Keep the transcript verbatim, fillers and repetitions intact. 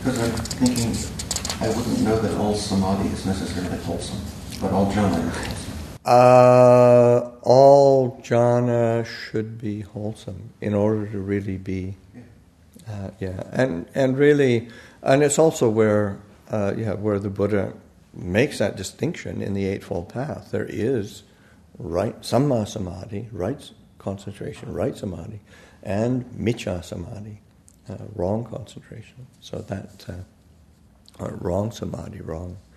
Because I'm thinking, I wouldn't know that all samadhi is necessarily wholesome, but all jhana is wholesome. Uh, all jhana should be wholesome in order to really be, uh, yeah, and and really, and it's also where, uh, yeah, where the Buddha makes that distinction in the Eightfold Path. There is right samma samadhi, right concentration, right samadhi, and miccha samadhi, uh, wrong concentration. So that uh, uh, wrong samadhi, wrong